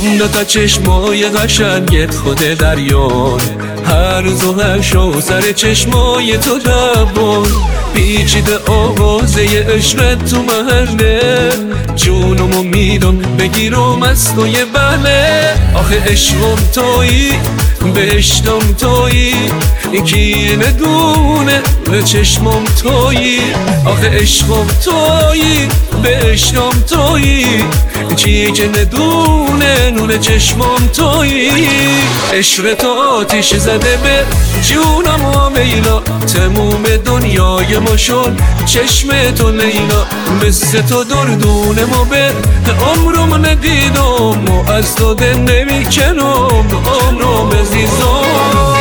دوتا چشمای قشنگت خود دریان، هر روز و هر شو سر چشمای تو دوان. پیچیده آوازه عشقت تو محله، جونمو میدم بگیرم از توی بله. آخه عشقم تویی بهشتم تویی، کی ندونه به چشمم تویی. آخه عشقم تویی بهشتم تویی، کی که ندونه نون چشمم تویی. عشق تو آتیش زده به جونم و میلا، تموم دنیای ما شد چشم تو لیلا. مثل تو دردونم و به عمرم ندیدم و از تو دل نمیکنم عمرم عزیزم.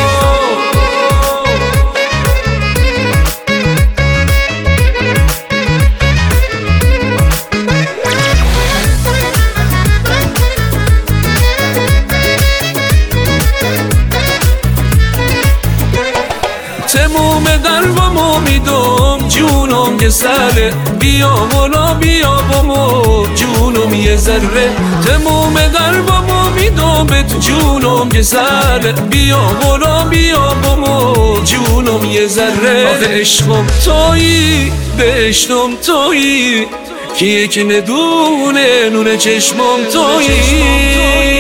تموم دربامو میدم جونم یه سره، بیا بالا بیا بامو جونم یه ذره. تموم دربامو میدم به تو جونم یه سره، بیا بالا بیا بامو جونم یه ذره. آخه عشقم تویی بهشتم تویی، کیه که ندونه نون چشمم تویی.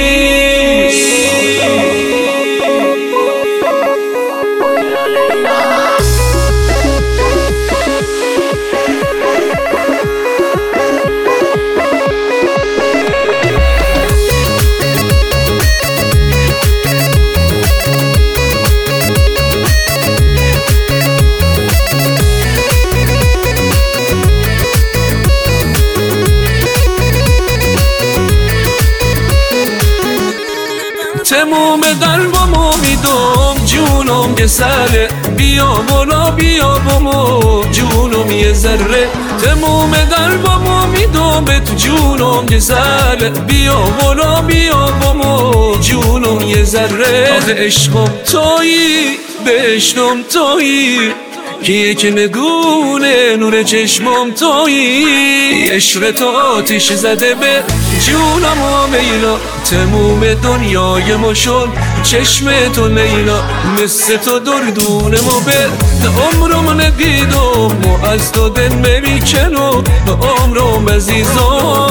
تموم دربامو میدم جونم یه سره، بیا بالا بیا بامو جونم یه ذره. تموم دربامو میدم به تو جونم یه سره، بیا بالا بیا بامو جونم یه ذره. آخه عشقم تویی بهشتم تویی، کیه که ندونه نور چشمم تویی. عشق تو آتیش زده به جونم و میلا، تموم دنیای ما شد چشم تو لیلا. مثل تو دردونم و به عمرم ندیدم و از تو دل نمیکنم عمرم عزیزم.